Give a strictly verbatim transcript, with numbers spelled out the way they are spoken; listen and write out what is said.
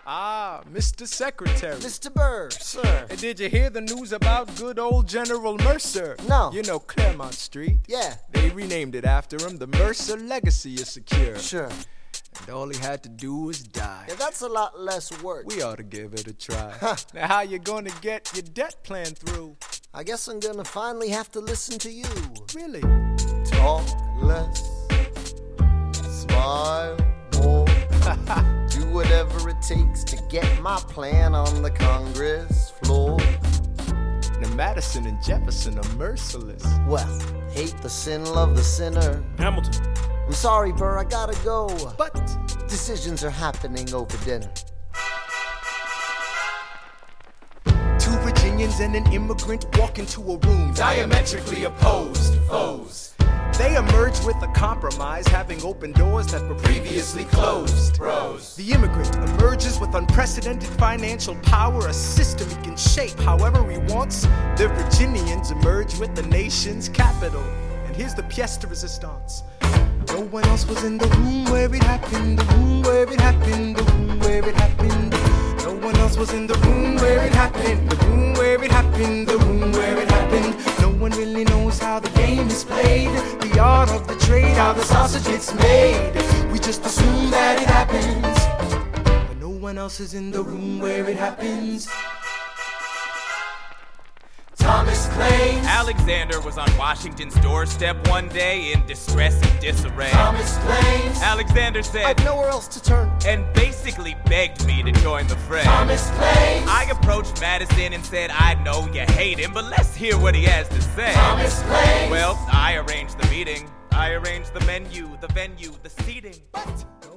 Ah, Mister Secretary. Mister Burr, sir. Hey, did you hear the news about good old General Mercer? No. You know Claremont Street? Yeah. They renamed it after him. The Mercer legacy is secure. Sure. And all he had to do was die. Yeah, that's a lot less work. We ought to give it a try. Huh. Now, how you gonna get your debt plan through? I guess I'm gonna finally have to listen to you. Really? Talk less, smile more, do whatever it takes to get my plan on the Congress floor. Now, Madison and Jefferson are merciless. Well, hate the sin, love the sinner. Hamilton. I'm sorry, Burr, I gotta go. But decisions are happening over dinner. two Virginians and an immigrant walk into a room diametrically opposed foes. They emerge with a compromise, having opened doors that were previously closed. Bros. The immigrant emerges with unprecedented financial power, a system he can shape however he wants. The Virginians emerge with the nation's capital. And here's the pièce de résistance. No one else was in the room where it happened, the room where it happened, the room where it happened. No one else was in the room where it happened, the room where it happened, the room where it happened. No one really knows how the game is played, the art of the trade, how the sausage gets made. We just assume that it happens, but no one else is in the room where it happens. Thomas claims Alexander was on Washington's doorstep one day in distress and disarray. Thomas claims Alexander said, I've nowhere else to turn, and basically begged me to join the fray. Thomas claims I approached Madison and said, I know you hate him, but let's hear what he has to say. Thomas claims Well, I arranged the meeting, I arranged the menu, the venue, the seating, but